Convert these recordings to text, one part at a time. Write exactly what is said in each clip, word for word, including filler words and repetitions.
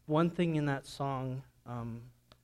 one thing in that song um,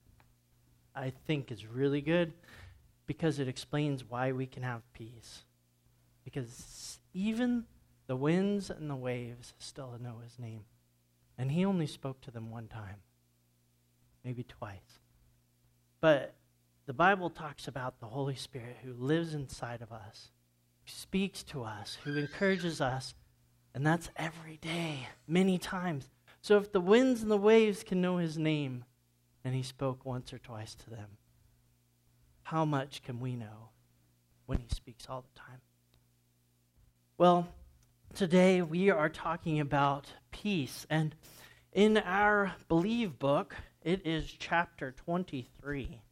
I think is really good because it explains why we can have peace. Because even the winds and the waves still know his name. And he only spoke to them one time, maybe twice. But the Bible talks about the Holy Spirit who lives inside of us, who speaks to us, who encourages us, and that's every day, many times. So if the winds and the waves can know his name, and he spoke once or twice to them, how much can we know when he speaks all the time? Well, today we are talking about peace, and in our Believe book, it is chapter twenty-three.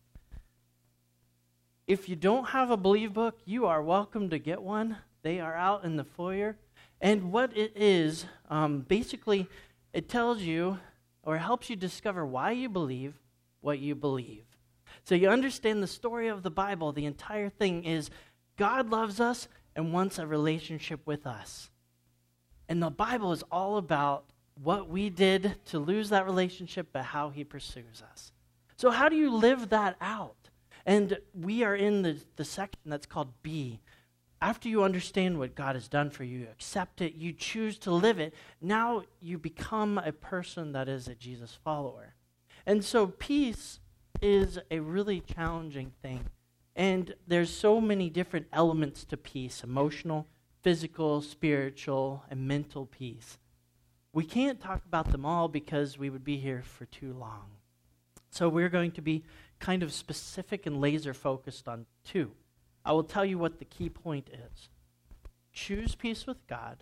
If you don't have a Believe book, you are welcome to get one. They are out in the foyer. And what it is, um, basically, it tells you or helps you discover why you believe what you believe. So you understand the story of the Bible. The entire thing is God loves us and wants a relationship with us. And the Bible is all about what we did to lose that relationship, but how he pursues us. So how do you live that out? And we are in the, the section that's called B. After you understand what God has done for you, you accept it, you choose to live it, now you become a person that is a Jesus follower. And so peace is a really challenging thing. And there's so many different elements to peace: emotional, physical, spiritual, and mental peace. We can't talk about them all because we would be here for too long. So we're going to be kind of specific and laser focused on two. I will tell you what the key point is. Choose peace with God.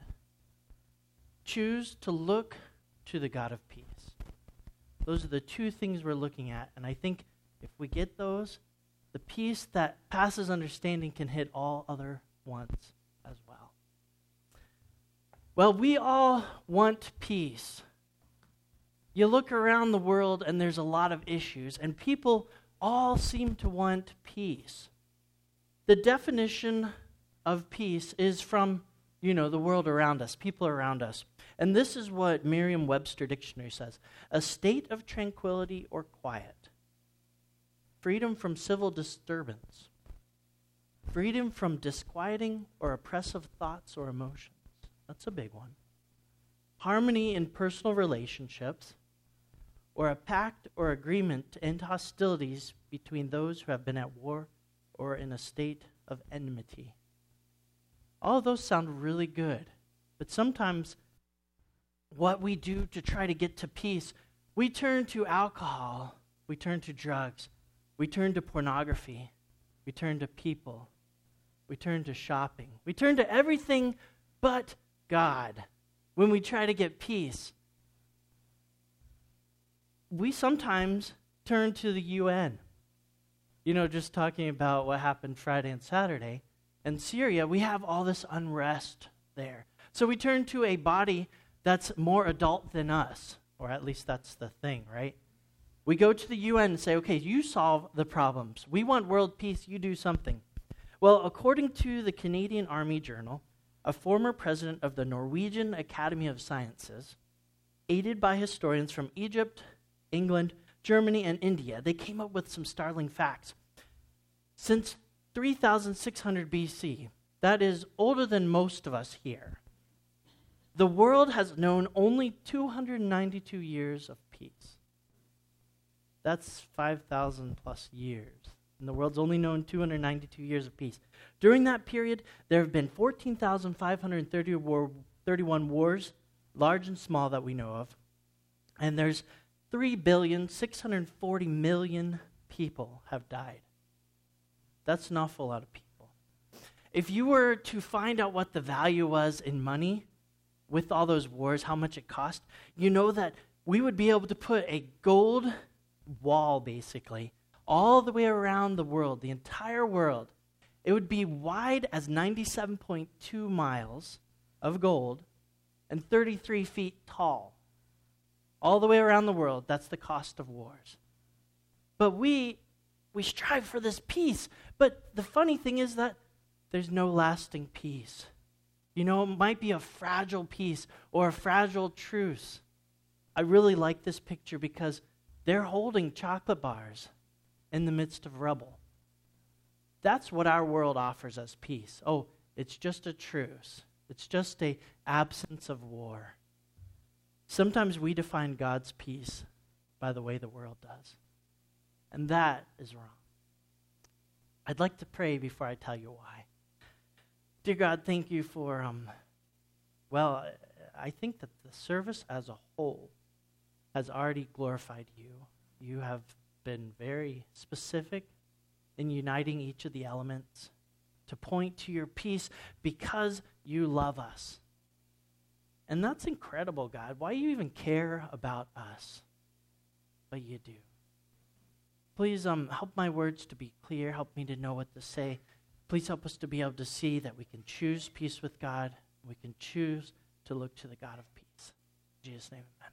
Choose to look to the God of peace. Those are the two things we're looking at. And I think if we get those, the peace that passes understanding can hit all other ones as well. Well, we all want peace. You look around the world and there's a lot of issues, and people all seem to want peace. The definition of peace is from, you know, the world around us, people around us. And this is what Merriam-Webster Dictionary says: a state of tranquility or quiet, freedom from civil disturbance, freedom from disquieting or oppressive thoughts or emotions. That's a big one. Harmony in personal relationships, or a pact or agreement to end hostilities between those who have been at war or in a state of enmity. All of those sound really good, but sometimes what we do to try to get to peace, we turn to alcohol, we turn to drugs, we turn to pornography, we turn to people, we turn to shopping, we turn to everything but God when we try to get peace. We sometimes turn to the U N. You know, just talking about what happened Friday and Saturday in Syria, we have all this unrest there. So we turn to a body that's more adult than us, or at least that's the thing, right? We go to the U N and say, okay, you solve the problems. We want world peace, you do something. Well, according to the Canadian Army Journal, a former president of the Norwegian Academy of Sciences, aided by historians from Egypt, England, Germany, and India, they came up with some startling facts. Since three thousand six hundred B C, that is older than most of us here, the world has known only two hundred ninety-two years of peace. That's five thousand plus years. And the world's only known two hundred ninety-two years of peace. During that period, there have been fourteen thousand five hundred thirty-one wars, large and small, that we know of. And there's three billion six hundred forty million people have died. That's an awful lot of people. If you were to find out what the value was in money with all those wars, how much it cost, you know that we would be able to put a gold wall, basically, all the way around the world, the entire world. It would be wide as ninety-seven point two miles of gold and thirty-three feet tall. All the way around the world, that's the cost of wars. But we we strive for this peace. But the funny thing is that there's no lasting peace. You know, it might be a fragile peace or a fragile truce. I really like this picture because they're holding chocolate bars in the midst of rubble. That's what our world offers us peace. Oh, it's just a truce. It's just a absence of war. Sometimes we define God's peace by the way the world does. And that is wrong. I'd like to pray before I tell you why. Dear God, thank you for, um, well, I think that the service as a whole has already glorified you. You have been very specific in uniting each of the elements to point to your peace because you love us. And that's incredible, God. Why do you even care about us? But you do. Please um, help my words to be clear. Help me to know what to say. Please help us to be able to see that we can choose peace with God. We can choose to look to the God of peace. In Jesus' name, amen.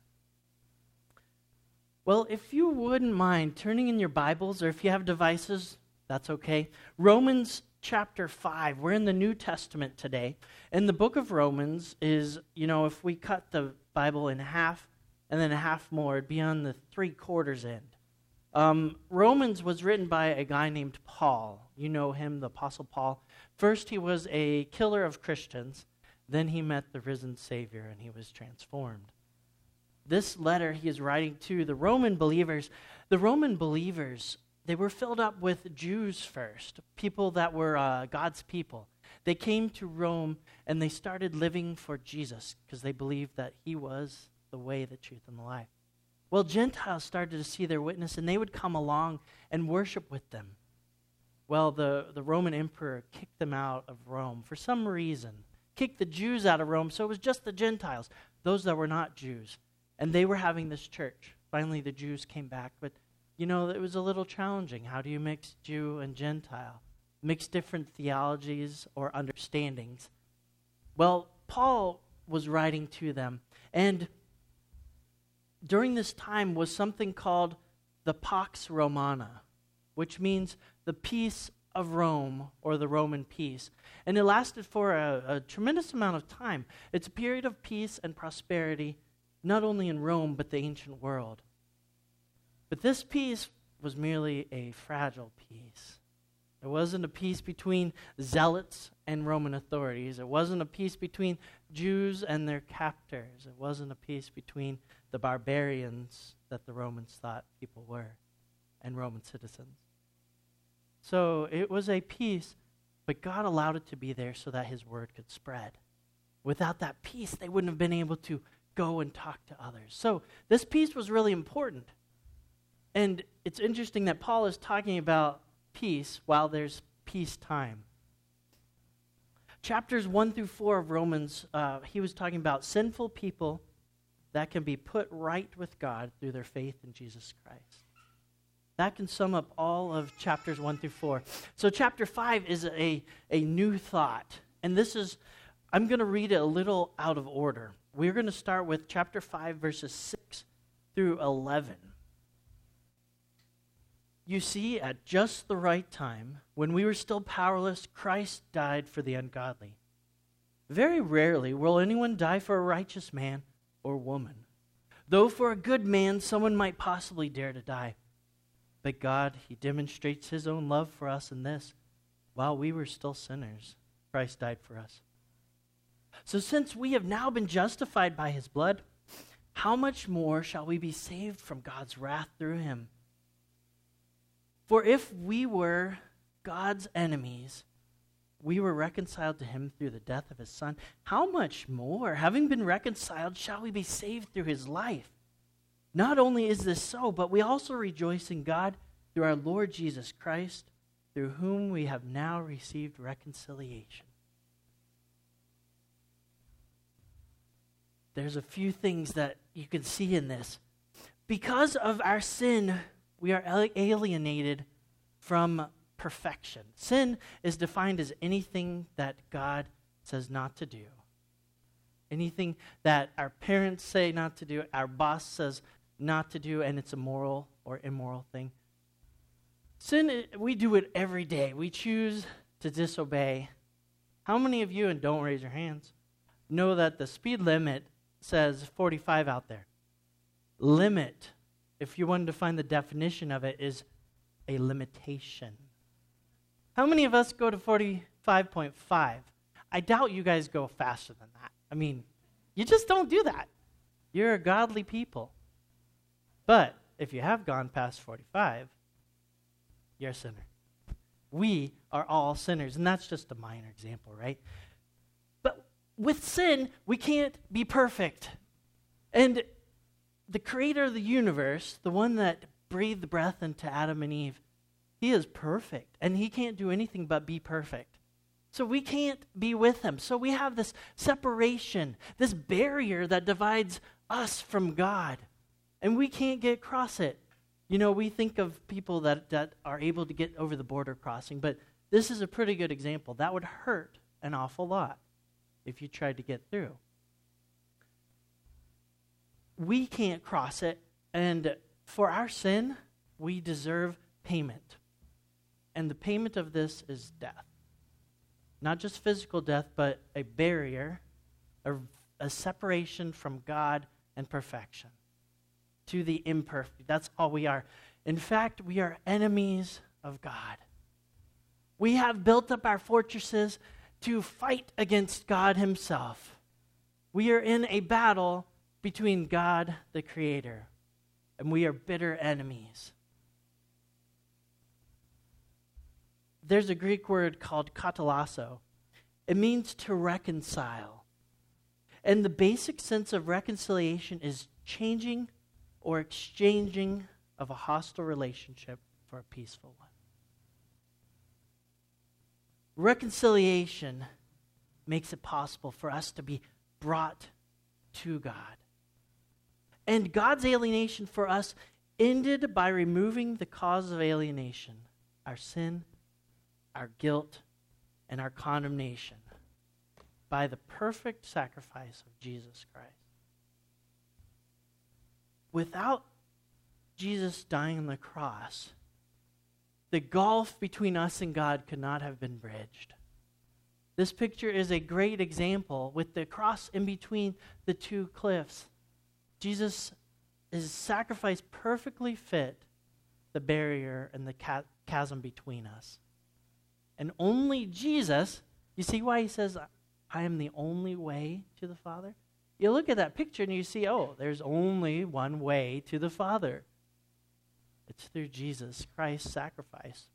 Well, if you wouldn't mind turning in your Bibles, or if you have devices, that's okay. Romans chapter five. We're in the New Testament today. And the book of Romans is, you know, if we cut the Bible in half and then a half more, it'd be on the three quarters end. Um, Romans was written by a guy named Paul. You know him, the Apostle Paul. First, he was a killer of Christians. Then he met the risen Savior, and he was transformed. This letter he is writing to the Roman believers. The Roman believers, they were filled up with Jews first, people that were uh, God's people. They came to Rome, and they started living for Jesus because they believed that he was the way, the truth, and the life. Well, Gentiles started to see their witness, and they would come along and worship with them. Well, the, the Roman emperor kicked them out of Rome for some reason, kicked the Jews out of Rome, so it was just the Gentiles, those that were not Jews. And they were having this church. Finally, the Jews came back, but, you know, it was a little challenging. How do you mix Jew and Gentile? Mix different theologies or understandings. Well, Paul was writing to them, and during this time was something called the Pax Romana, which means the peace of Rome, or the Roman peace. And it lasted for a, a tremendous amount of time. It's a period of peace and prosperity, not only in Rome, but the ancient world. But this peace was merely a fragile peace. It wasn't a peace between zealots and Roman authorities. It wasn't a peace between Jews and their captors. It wasn't a peace between the barbarians that the Romans thought people were and Roman citizens. So it was a peace, but God allowed it to be there so that his word could spread. Without that peace, they wouldn't have been able to go and talk to others. So this peace was really important. And it's interesting that Paul is talking about peace while there's peacetime. Chapters one through four of Romans, uh, he was talking about sinful people that can be put right with God through their faith in Jesus Christ. That can sum up all of chapters one through four. So chapter five is a, a new thought. And this is, I'm going to read it a little out of order. We're going to start with chapter five, verses six through eleven. You see, at just the right time, when we were still powerless, Christ died for the ungodly. Very rarely will anyone die for a righteous man or woman, though for a good man someone might possibly dare to die. But God, he demonstrates his own love for us in this: while we were still sinners, Christ died for us. So since we have now been justified by his blood, how much more shall we be saved from God's wrath through him? For if we were God's enemies, we were reconciled to him through the death of his Son. How much more, having been reconciled, shall we be saved through his life? Not only is this so, but we also rejoice in God through our Lord Jesus Christ, through whom we have now received reconciliation. There's a few things that you can see in this. Because of our sin, we are alienated from perfection. Sin is defined as anything that God says not to do. Anything that our parents say not to do, our boss says not to do, and it's a moral or immoral thing. Sin, we do it every day. We choose to disobey. How many of you, and don't raise your hands, know that the speed limit says forty-five out there? Limit, if you wanted to find the definition of it, is a limitation. How many of us go to forty-five point five? I doubt you guys go faster than that. I mean, you just don't do that. You're a godly people. But if you have gone past forty-five, you're a sinner. We are all sinners, and that's just a minor example, right? But with sin, we can't be perfect. And the creator of the universe, the one that breathed the breath into Adam and Eve, he is perfect, and he can't do anything but be perfect. So we can't be with him. So we have this separation, this barrier that divides us from God, and we can't get across it. You know, we think of people that, that are able to get over the border crossing, but this is a pretty good example. That would hurt an awful lot if you tried to get through. We can't cross it, and for our sin, we deserve payment. And the payment of this is death. Not just physical death, but a barrier, a, a separation from God and perfection to the imperfect. That's all we are. In fact, we are enemies of God. We have built up our fortresses to fight against God himself. We are in a battle between God, the Creator, and we are bitter enemies. There's a Greek word called katalasso. It means to reconcile. And the basic sense of reconciliation is changing or exchanging of a hostile relationship for a peaceful one. Reconciliation makes it possible for us to be brought to God. And God's alienation for us ended by removing the cause of alienation, our sin, our guilt, and our condemnation, by the perfect sacrifice of Jesus Christ. Without Jesus dying on the cross, the gulf between us and God could not have been bridged. This picture is a great example with the cross in between the two cliffs. Jesus' sacrifice perfectly fit the barrier and the chasm between us. And only Jesus, you see why he says, I am the only way to the Father? You look at that picture and you see, oh, there's only one way to the Father. It's through Jesus Christ's sacrifice.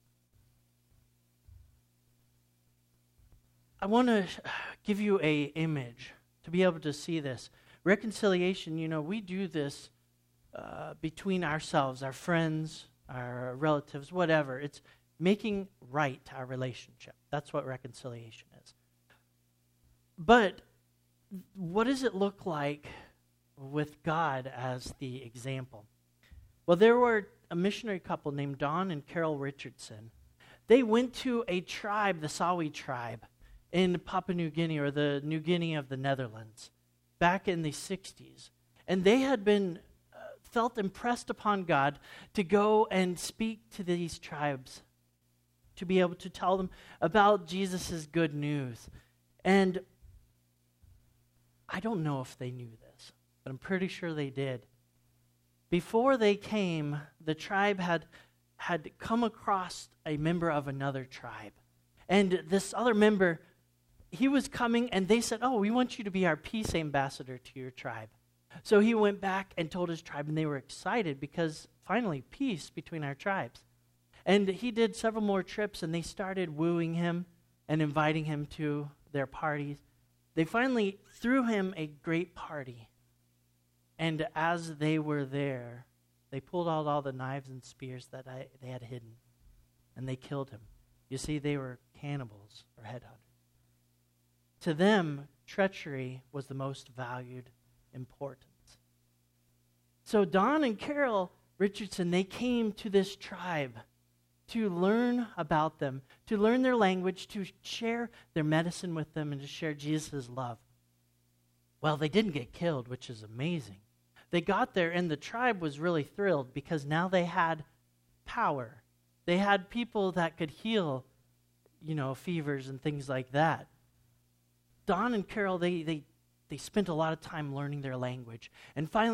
I want to give you an image to be able to see this. Reconciliation, you know, we do this uh, between ourselves, our friends, our relatives, whatever. It's making right our relationship. That's what reconciliation is. But what does it look like with God as the example? Well, there were a missionary couple named Don and Carol Richardson. They went to a tribe, the Sawi tribe, in Papua New Guinea, or the New Guinea of the Netherlands, back in the sixties. And they had been uh, felt impressed upon God to go and speak to these tribes, to be able to tell them about Jesus' good news. And I don't know if they knew this, but I'm pretty sure they did. Before they came, the tribe had, had come across a member of another tribe. And this other member, he was coming, and they said, oh, we want you to be our peace ambassador to your tribe. So he went back and told his tribe, and they were excited because finally peace between our tribes. And he did several more trips, and they started wooing him and inviting him to their parties. They finally threw him a great party. And as they were there, they pulled out all the knives and spears that I, they had hidden, and they killed him. You see, they were cannibals or headhunters. To them, treachery was the most valued importance. So Don and Carol Richardson, they came to this tribe to learn about them, to learn their language, to share their medicine with them, and to share Jesus' love. Well, they didn't get killed, which is amazing. They got there, and the tribe was really thrilled because now they had power. They had people that could heal, you know, fevers and things like that. Don and Carol, they they they spent a lot of time learning their language. And finally,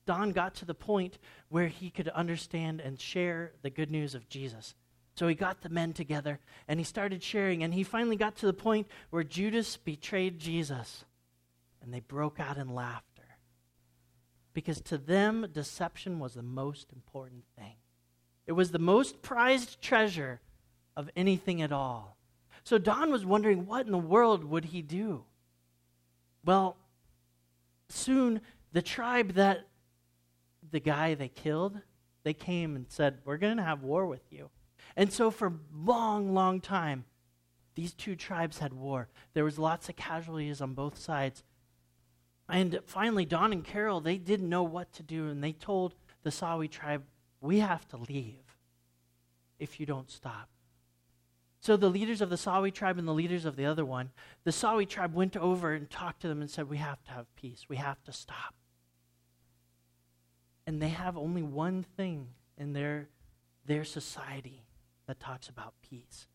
Don got to the point where he could understand and share the good news of Jesus. So he got the men together, and he started sharing, and he finally got to the point where Judas betrayed Jesus, and they broke out in laughter. Because to them, deception was the most important thing. It was the most prized treasure of anything at all. So Don was wondering, what in the world would he do? Well, soon the tribe that the guy they killed, they came and said, we're going to have war with you. And so for a long, long time, these two tribes had war. There was lots of casualties on both sides. And finally, Don and Carol, they didn't know what to do, and they told the Sawi tribe, we have to leave if you don't stop. So the leaders of the Sawi tribe and the leaders of the other one, the Sawi tribe went over and talked to them and said, we have to have peace. We have to stop. And they have only one thing in their, their society that talks about peace.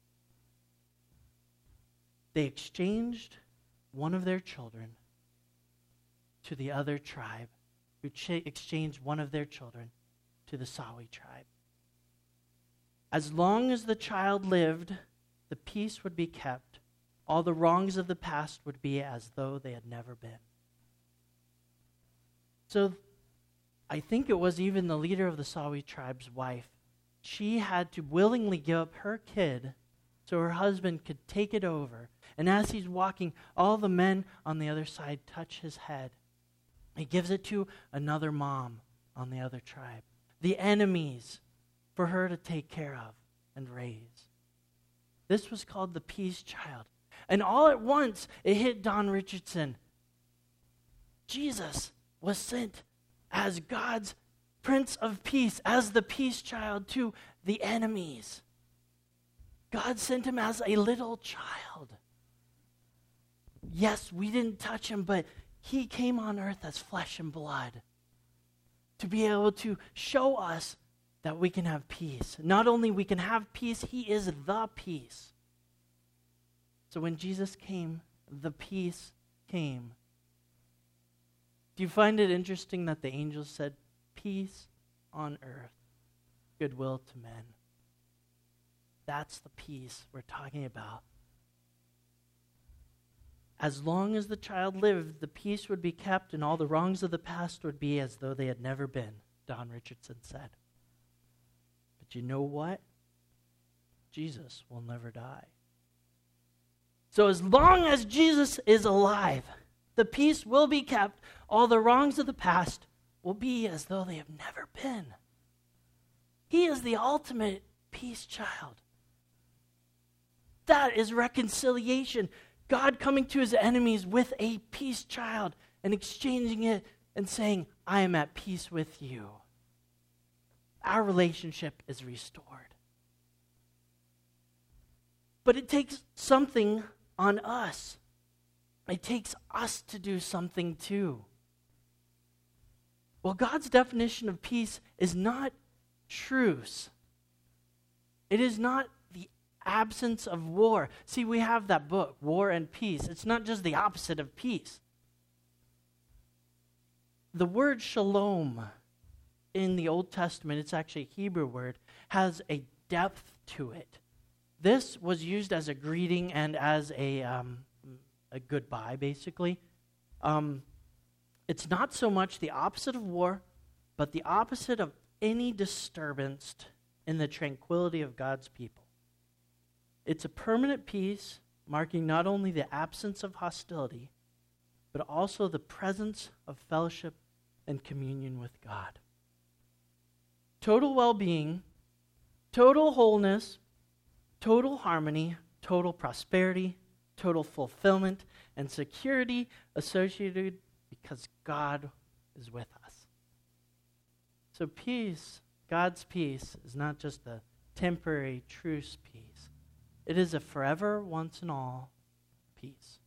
They exchanged one of their children to the other tribe, who ch- exchanged one of their children to the Sawi tribe. As long as the child lived, the peace would be kept. All the wrongs of the past would be as though they had never been. So I think it was even the leader of the Sawi tribe's wife. She had to willingly give up her kid so her husband could take it over. And as he's walking, all the men on the other side touch his head. He gives it to another mom on the other tribe. The enemies for her to take care of and raise. This was called the peace child. And all at once, it hit Don Richardson. Jesus was sent as God's Prince of Peace, as the peace child to the enemies. God sent him as a little child. Yes, we didn't touch him, but he came on earth as flesh and blood to be able to show us that we can have peace. Not only we can have peace, he is the peace. So when Jesus came, the peace came. Do you find it interesting that the angels said, peace on earth, goodwill to men? That's the peace we're talking about. As long as the child lived, the peace would be kept and all the wrongs of the past would be as though they had never been, Don Richardson said. But you know what? Jesus will never die. So as long as Jesus is alive, the peace will be kept. All the wrongs of the past will be as though they have never been. He is the ultimate peace child. That is reconciliation. God coming to his enemies with a peace child and exchanging it and saying, I am at peace with you. Our relationship is restored. But it takes something on us. It takes us to do something too. Well, God's definition of peace is not truce. It is not the absence of war. See, we have that book, War and Peace. It's not just the opposite of peace. The word shalom in the Old Testament, it's actually a Hebrew word, has a depth to it. This was used as a greeting and as a um, a goodbye, basically. Um, it's not so much the opposite of war, but the opposite of any disturbance in the tranquility of God's people. It's a permanent peace, marking not only the absence of hostility, but also the presence of fellowship and communion with God. Total well-being, total wholeness, total harmony, total prosperity, total fulfillment, and security associated because God is with us. So peace, God's peace, is not just a temporary truce peace. It is a forever, once and all peace.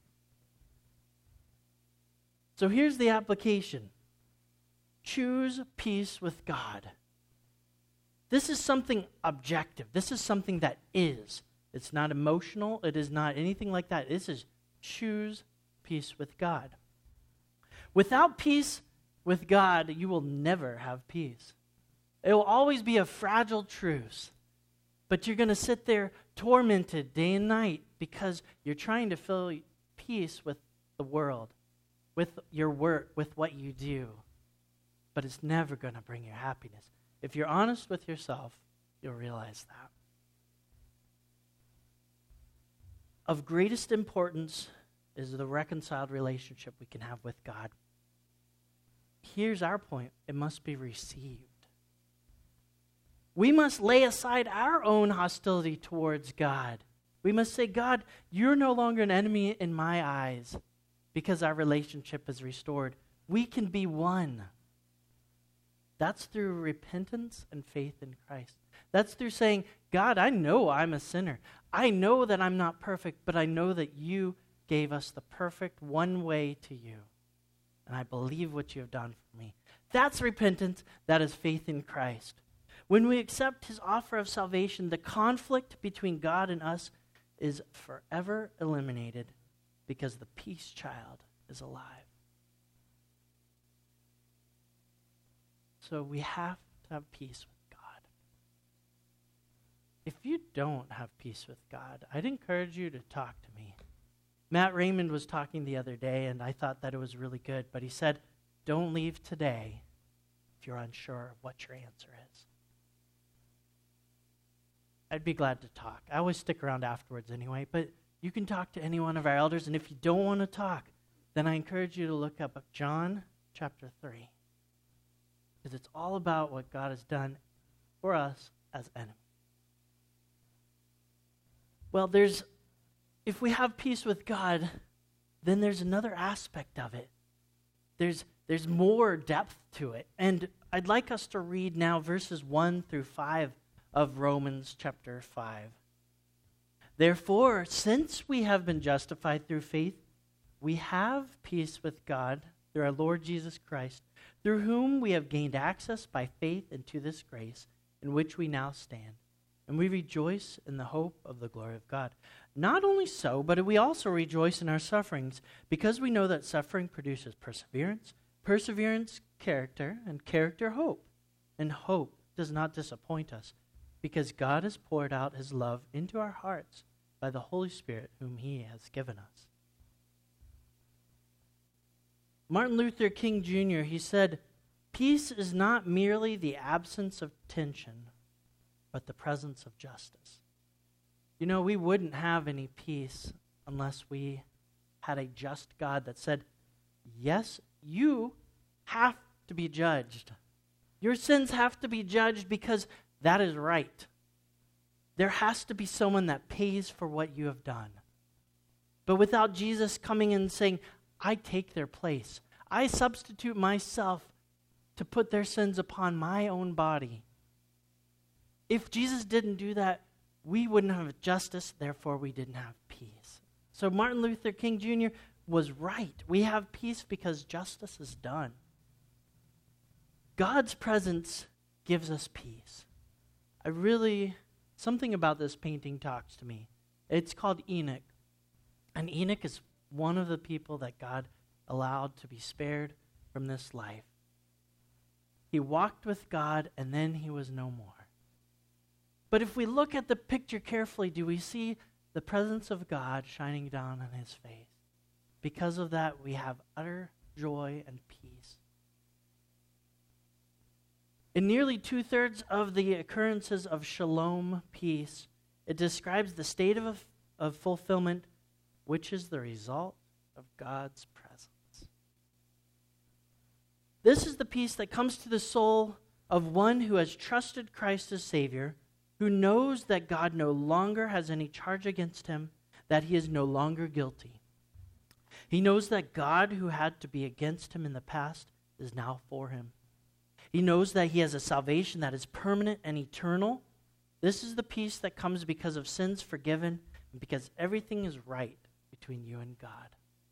So here's the application. Choose peace with God. This is something objective. This is something that is. It's not emotional. It is not anything like that. This is choose peace with God. Without peace, with God, you will never have peace. It will always be a fragile truce. But you're going to sit there tormented day and night because you're trying to fill peace with the world, with your work, with what you do. But it's never going to bring you happiness. If you're honest with yourself, you'll realize that. Of greatest importance is the reconciled relationship we can have with God. Here's our point. It must be received. We must lay aside our own hostility towards God. We must say, God, you're no longer an enemy in my eyes because our relationship is restored. We can be one. That's through repentance and faith in Christ. That's through saying, God, I know I'm a sinner. I know that I'm not perfect, but I know that you gave us the perfect one way to you. And I believe what you have done for me. That's repentance. That is faith in Christ. When we accept his offer of salvation, the conflict between God and us is forever eliminated because the peace child is alive. So we have to have peace with God. If you don't have peace with God, I'd encourage you to talk to me. Matt Raymond was talking the other day, and I thought that it was really good, but he said, don't leave today if you're unsure of what your answer is. I'd be glad to talk. I always stick around afterwards anyway, but you can talk to any one of our elders, and if you don't want to talk, then I encourage you to look up John chapter three, because it's all about what God has done for us as enemies. Well, there's, if we have peace with God, then there's another aspect of it. There's, there's more depth to it, and I'd like us to read now verses one through five of Romans chapter five. Therefore, since we have been justified through faith, we have peace with God through our Lord Jesus Christ, through whom we have gained access by faith into this grace in which we now stand. And we rejoice in the hope of the glory of God. Not only so, but we also rejoice in our sufferings, because we know that suffering produces perseverance, perseverance, character, and character, hope. And hope does not disappoint us, because God has poured out his love into our hearts by the Holy Spirit whom he has given us. Martin Luther King Junior, he said, peace is not merely the absence of tension, but the presence of justice. You know, we wouldn't have any peace unless we had a just God that said, yes, you have to be judged. Your sins have to be judged because that is right. There has to be someone that pays for what you have done. But without Jesus coming and saying, I take their place, I substitute myself to put their sins upon my own body. If Jesus didn't do that, we wouldn't have justice, therefore we didn't have peace. So Martin Luther King Junior was right. We have peace because justice is done. God's presence gives us peace. I really, something about this painting talks to me. It's called Enoch. And Enoch is one of the people that God allowed to be spared from this life. He walked with God and then he was no more. But if we look at the picture carefully, do we see the presence of God shining down on his face? Because of that, we have utter joy and peace. In nearly two-thirds of the occurrences of shalom, peace, it describes the state of, of fulfillment, which is the result of God's presence. This is the peace that comes to the soul of one who has trusted Christ as Savior, who knows that God no longer has any charge against him, that he is no longer guilty. He knows that God, who had to be against him in the past, is now for him. He knows that he has a salvation that is permanent and eternal. This is the peace that comes because of sins forgiven and because everything is right between you and God.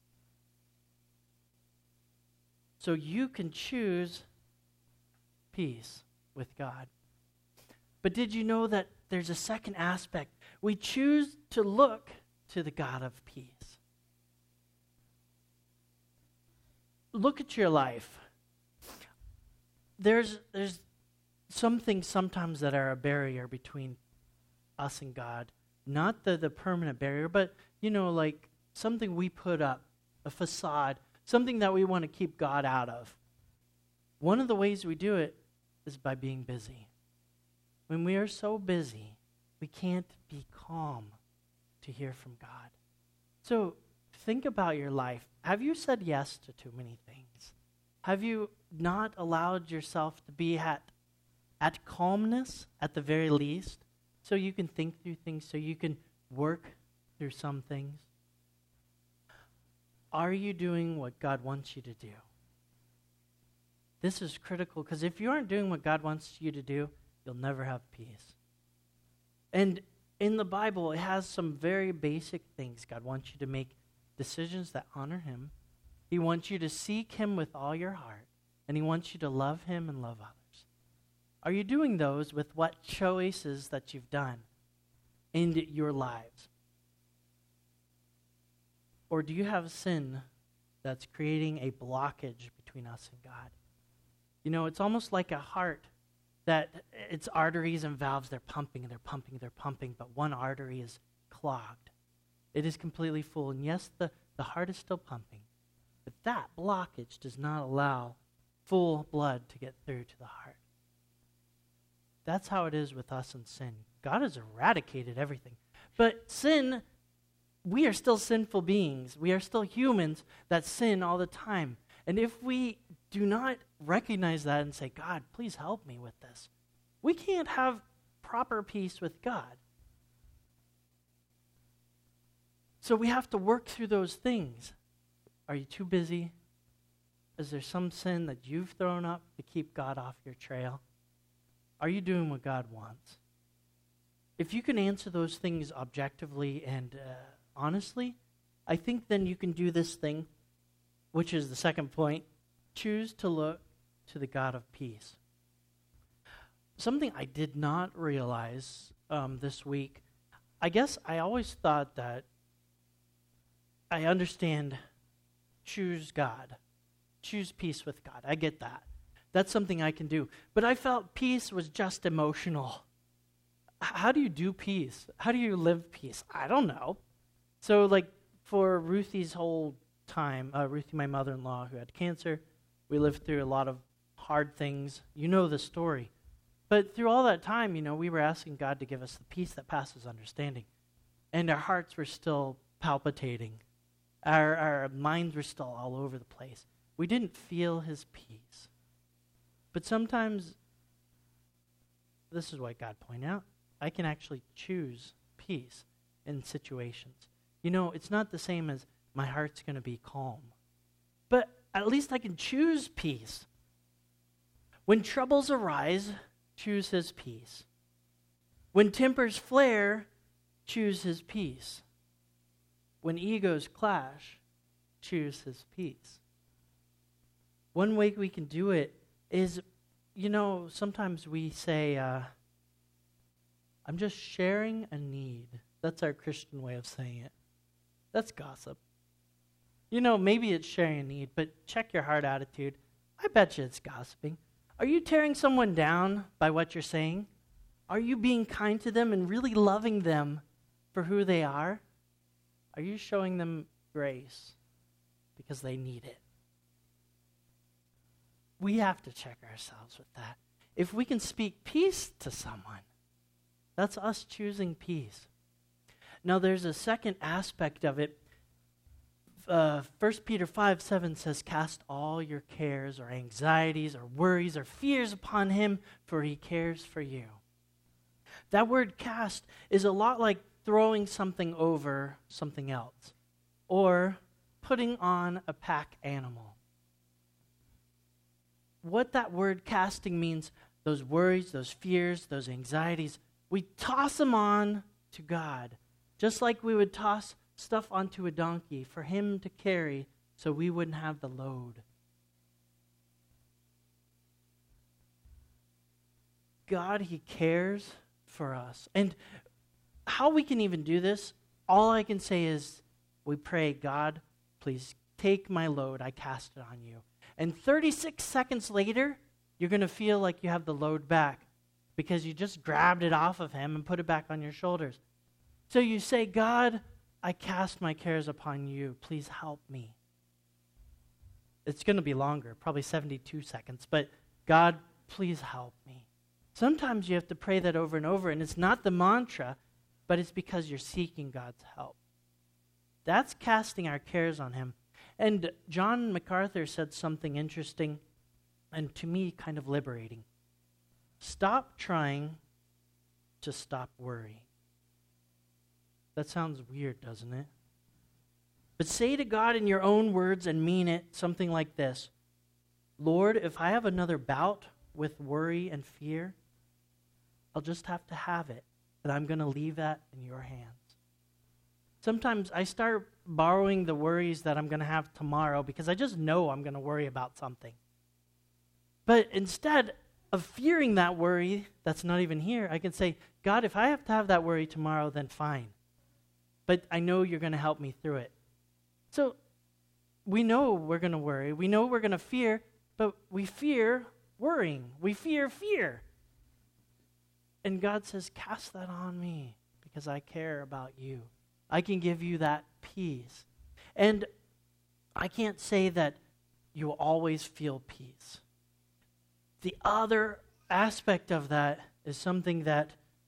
So you can choose peace with God. But did you know that there's a second aspect? We choose to look to the God of peace. Look at your life. there's there's some things sometimes that are a barrier between us and God. Not the, the permanent barrier, but, you know, like something we put up, a facade, something that we want to keep God out of. One of the ways we do it is by being busy. When we are so busy, we can't be calm to hear from God. So think about your life. Have you said yes to too many things? Have you not allowed yourself to be at, at calmness at the very least, so you can think through things, so you can work through some things? Are you doing what God wants you to do? This is critical, because if you aren't doing what God wants you to do, you'll never have peace. And in the Bible, it has some very basic things. God wants you to make decisions that honor Him. He wants you to seek Him with all your heart, and He wants you to love Him and love others. Are you doing those with what choices that you've done in your lives? Or do you have sin that's creating a blockage between us and God? You know, it's almost like a heart that its arteries and valves, they're pumping, they're pumping, they're pumping, but one artery is clogged. It is completely full. And yes, the, the heart is still pumping, but that blockage does not allow full blood to get through to the heart. That's how it is with us and sin. God has eradicated everything. But sin, we are still sinful beings. We are still humans that sin all the time. And if we do not recognize that and say, God, please help me with this, we can't have proper peace with God. So we have to work through those things. Are you too busy? Is there some sin that you've thrown up to keep God off your trail? Are you doing what God wants? If you can answer those things objectively and uh, honestly, I think then you can do this thing, which is the second point. Choose to look to the God of peace. Something I did not realize um, this week, I guess I always thought that I understand choose God, choose peace with God. I get that. That's something I can do. But I felt peace was just emotional. How do you do peace? How do you live peace? I don't know. So like for Ruthie's whole time, uh, Ruthie, my mother-in-law who had cancer, we lived through a lot of hard things. You know the story. But through all that time, you know, we were asking God to give us the peace that passes understanding. And our hearts were still palpitating. Our, our minds were still all over the place. We didn't feel His peace. But sometimes, this is what God pointed out, I can actually choose peace in situations. You know, it's not the same as my heart's going to be calm. But at least I can choose peace. When troubles arise, choose His peace. When tempers flare, choose His peace. When egos clash, choose His peace. One way we can do it is, you know, sometimes we say, uh, I'm just sharing a need. That's our Christian way of saying it. That's gossip. You know, maybe it's sharing a need, but check your heart attitude. I bet you it's gossiping. Are you tearing someone down by what you're saying? Are you being kind to them and really loving them for who they are? Are you showing them grace because they need it? We have to check ourselves with that. If we can speak peace to someone, that's us choosing peace. Now, there's a second aspect of it. Uh, First Peter five seven says, cast all your cares or anxieties or worries or fears upon Him, for He cares for you. That word cast is a lot like throwing something over something else or putting on a pack animal. What that word casting means, those worries, those fears, those anxieties, we toss them on to God, just like we would toss stuff onto a donkey for Him to carry so we wouldn't have the load. God, He cares for us. And how we can even do this, all I can say is we pray, God, please take my load. I cast it on you. And thirty-six seconds later, you're going to feel like you have the load back because you just grabbed it off of him and put it back on your shoulders. So you say, God, I cast my cares upon you. Please help me. It's going to be longer, probably seventy-two seconds, but God, please help me. Sometimes you have to pray that over and over, and it's not the mantra, but it's because you're seeking God's help. That's casting our cares on him. And John MacArthur said something interesting, and to me, kind of liberating. Stop trying to stop worrying. That sounds weird, doesn't it? But say to God in your own words and mean it something like this. Lord, if I have another bout with worry and fear, I'll just have to have it, but I'm going to leave that in your hands. Sometimes I start borrowing the worries that I'm going to have tomorrow because I just know I'm going to worry about something. But instead of fearing that worry that's not even here, I can say, God, if I have to have that worry tomorrow, then fine. But I know you're going to help me through it. So we know we're going to worry. We know we're going to fear, but we fear worrying. We fear fear. And God says, cast that on me because I care about you. I can give you that peace. And I can't say that you will always feel peace. The other aspect of that is something that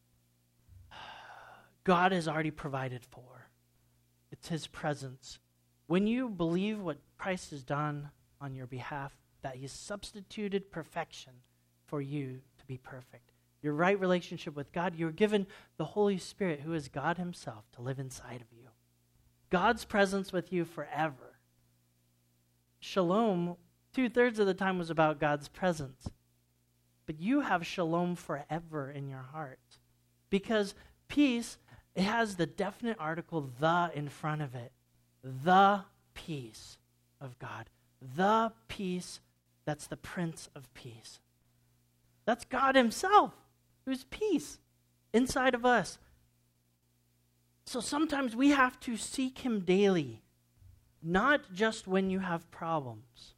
God has already provided for. It's his presence. When you believe what Christ has done on your behalf, that he substituted perfection for you to be perfect. Your right relationship with God, you're given the Holy Spirit, who is God himself, to live inside of you. God's presence with you forever. Shalom, two-thirds of the time, was about God's presence. But you have shalom forever in your heart. Because peace, it has the definite article the in front of it. The peace of God. The peace that's the Prince of Peace. That's God himself, who's peace inside of us. So sometimes we have to seek him daily, not just when you have problems.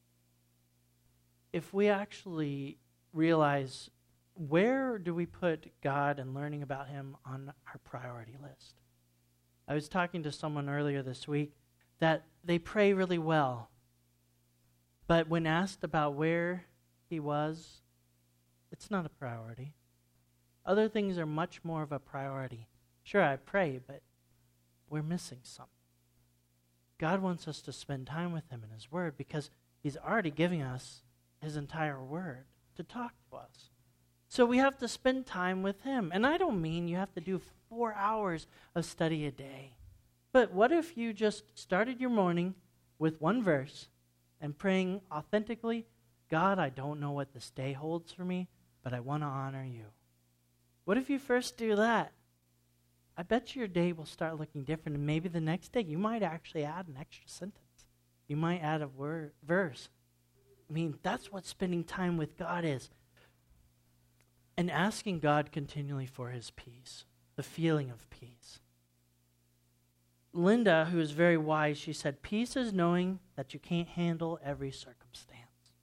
If we actually realize, where do we put God and learning about him on our priority list? I was talking to someone earlier this week that they pray really well, but when asked about where he was, it's not a priority. Other things are much more of a priority. Sure, I pray, but we're missing something. God wants us to spend time with him in his word because he's already giving us his entire word to talk to us. So we have to spend time with him. And I don't mean you have to do four hours of study a day. But what if you just started your morning with one verse and praying authentically, God, I don't know what this day holds for me, but I want to honor you. What if you first do that? I bet your day will start looking different, and maybe the next day you might actually add an extra sentence. You might add a word, verse. I mean, that's what spending time with God is. And asking God continually for his peace, the feeling of peace. Linda, who is very wise, she said, peace is knowing that you can't handle every circumstance.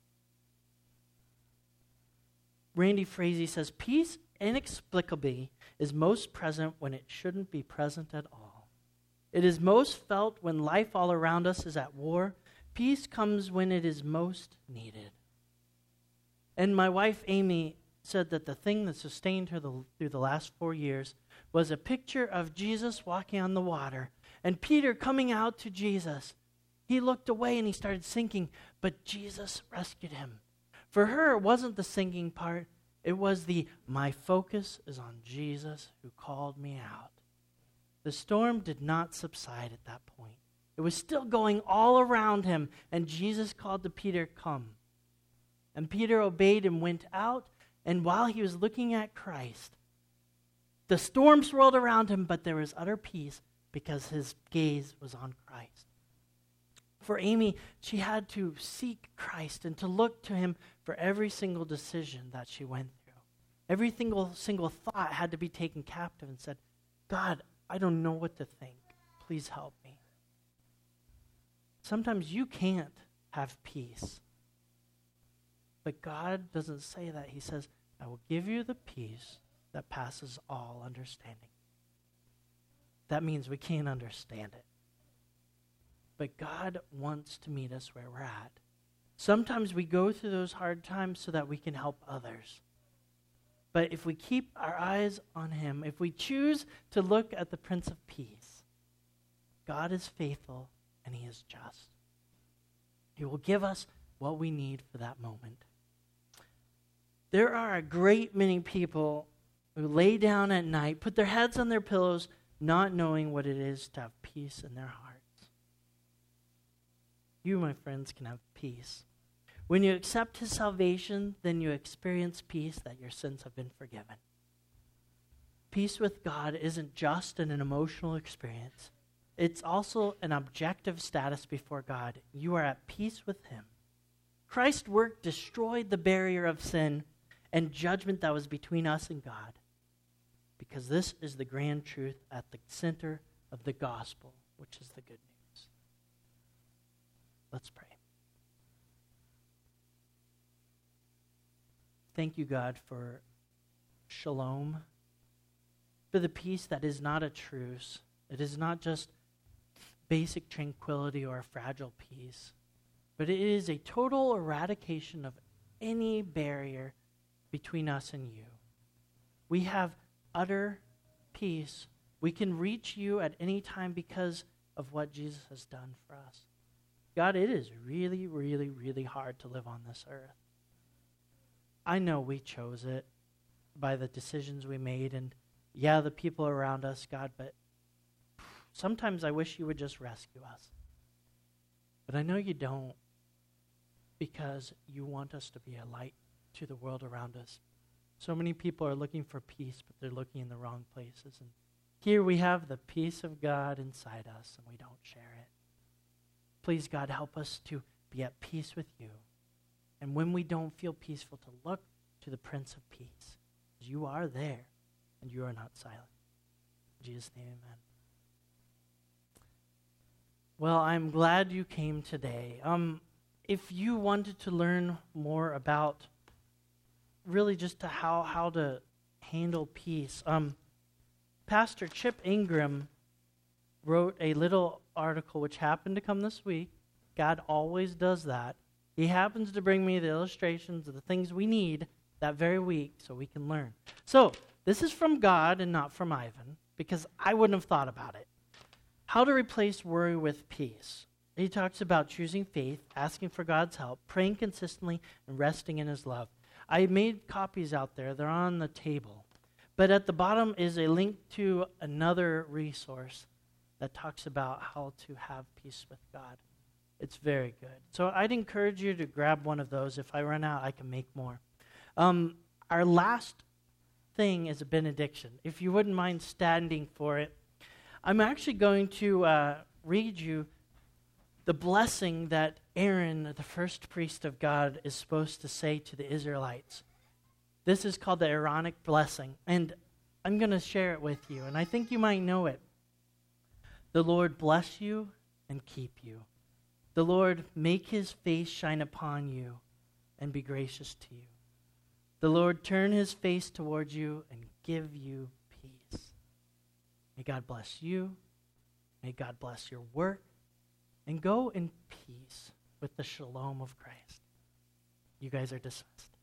Randy Frazee says, peace inexplicably is most present when it shouldn't be present at all. It is most felt when life all around us is at war. Peace comes when it is most needed. And my wife, Amy, said that the thing that sustained her the, through the last four years was a picture of Jesus walking on the water and Peter coming out to Jesus. He looked away and he started sinking, but Jesus rescued him. For her, it wasn't the sinking part. It was the, my focus is on Jesus who called me out. The storm did not subside at that point. It was still going all around him, and Jesus called to Peter, come. And Peter obeyed and went out, and while he was looking at Christ, the storm swirled around him, but there was utter peace because his gaze was on Christ. For Amy, she had to seek Christ and to look to him for every single decision that she went through. Every single, single thought had to be taken captive and said, God, I don't know what to think. Please help me. Sometimes you can't have peace. But God doesn't say that. He says, I will give you the peace that passes all understanding. That means we can't understand it. But God wants to meet us where we're at. Sometimes we go through those hard times so that we can help others. But if we keep our eyes on him, if we choose to look at the Prince of Peace, God is faithful and he is just. He will give us what we need for that moment. There are a great many people who lay down at night, put their heads on their pillows, not knowing what it is to have peace in their hearts. You, my friends, can have peace. When you accept his salvation, then you experience peace that your sins have been forgiven. Peace with God isn't just an emotional experience. It's also an objective status before God. You are at peace with him. Christ's work destroyed the barrier of sin and judgment that was between us and God, because this is the grand truth at the center of the gospel, which is the good news. Let's pray. Thank you, God, for shalom, for the peace that is not a truce. It is not just basic tranquility or a fragile peace, but it is a total eradication of any barrier between us and you. We have utter peace. We can reach you at any time because of what Jesus has done for us. God, it is really, really, really hard to live on this earth. I know we chose it by the decisions we made and, yeah, the people around us, God, but sometimes I wish you would just rescue us. But I know you don't, because you want us to be a light to the world around us. So many people are looking for peace, but they're looking in the wrong places. And here we have the peace of God inside us, and we don't share it. Please, God, help us to be at peace with you. And when we don't feel peaceful, to look to the Prince of Peace. You are there, and you are not silent. In Jesus' name, amen. Well, I'm glad you came today. Um, if you wanted to learn more about really just to how, how to handle peace, um, Pastor Chip Ingram wrote a little article which happened to come this week. God always does that. He happens to bring me the illustrations of the things we need that very week so we can learn. So, this is from God and not from Ivan, because I wouldn't have thought about it. How to replace worry with peace. He talks about choosing faith, asking for God's help, praying consistently, and resting in his love. I made copies out there. They're on the table. But at the bottom is a link to another resource that talks about how to have peace with God. It's very good. So I'd encourage you to grab one of those. If I run out, I can make more. Um, our last thing is a benediction. If you wouldn't mind standing for it, I'm actually going to uh, read you the blessing that Aaron, the first priest of God, is supposed to say to the Israelites. This is called the Aaronic blessing, and I'm going to share it with you, and I think you might know it. The Lord bless you and keep you. The Lord make his face shine upon you and be gracious to you. The Lord turn his face towards you and give you peace. May God bless you. May God bless your work. And go in peace with the shalom of Christ. You guys are dismissed.